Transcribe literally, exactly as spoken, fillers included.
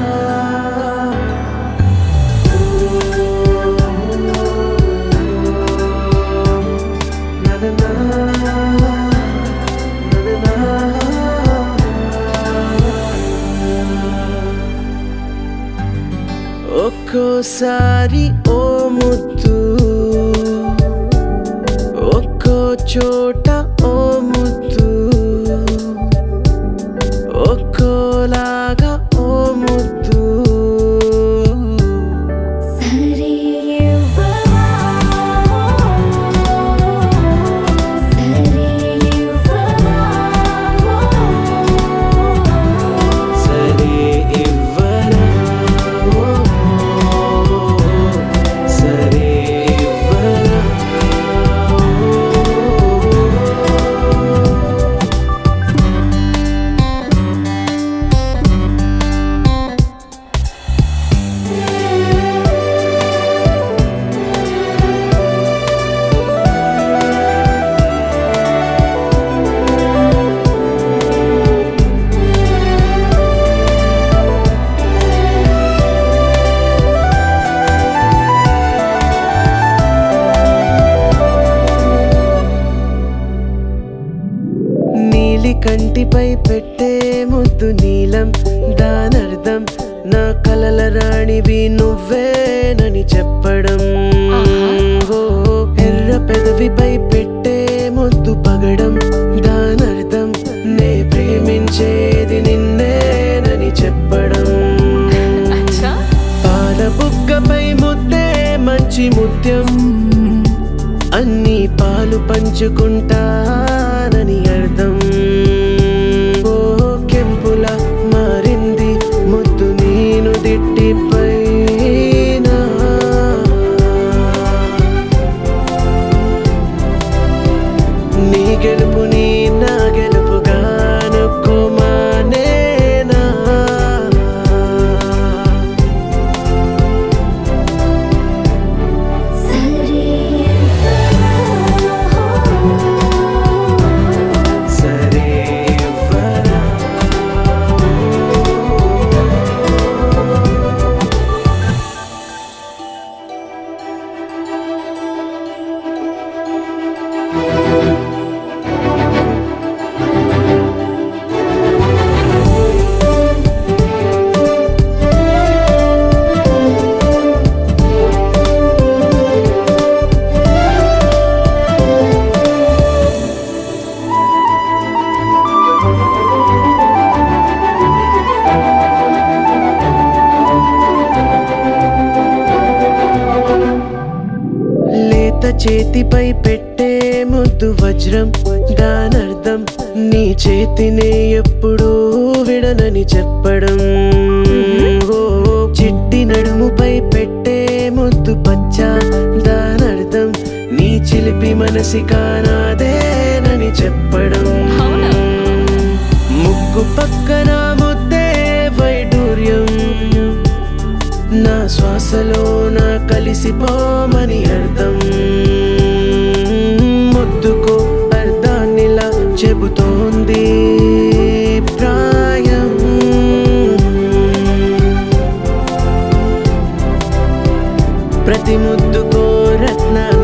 ఒక్కోసారి ఓ ముద్దు, ఒక్కో చోట ఓ ముద్దు, ఒక్కోలాగా ఓ ముద్దు. సరే ఇవ్వవా, సరే ఇవ్వవా, సరే ఇవ్వరా, సరే ఇవ్వరా. నీలి కంటిపై పెట్టే ముద్దు నీలం, దానర్థం నా కలల రాణివి నువ్వేనని చెప్పడం. ఓ ఎర్ర పెదవిపై పెట్టే ముద్దు పగడం, దానర్థం నే ప్రేమించేది నిన్నేనని చెప్పడం. పాల బుగ్గపై ముద్దే మంచి ముత్యం, అన్ని పాలు పంచుకుంటానని అర్థం. ఓ కెంపుల మారింది ముద్దు నేను దిట్టిపైన, నీ గెలుపు నీ నా గెలుపుగా అనుకోమానేనా. సరే ఇవ్వవా, సరే ఇవ్వరా. లేత చేతిపై పెట్టే ముద్దు వజ్రం, దానర్థం నీ చేతినే ఎప్పుడూ విడనని చెప్పడం. ఓ చిట్టి నడుముపై పెట్టే ముద్దు పచ్చ, దానర్థం నీ చిలిపి మనసి కానాదేనని చెప్పడం. ముగ్గు పక్కన ముద్దే వైడూర్యం, నా శ్వాసలో నా కలిసిపోమని అర్థం. ముద్దుకు అర్థాన్నిలా చెబుతోంది ప్రాయం. ప్రతి ముద్దుకో రత్న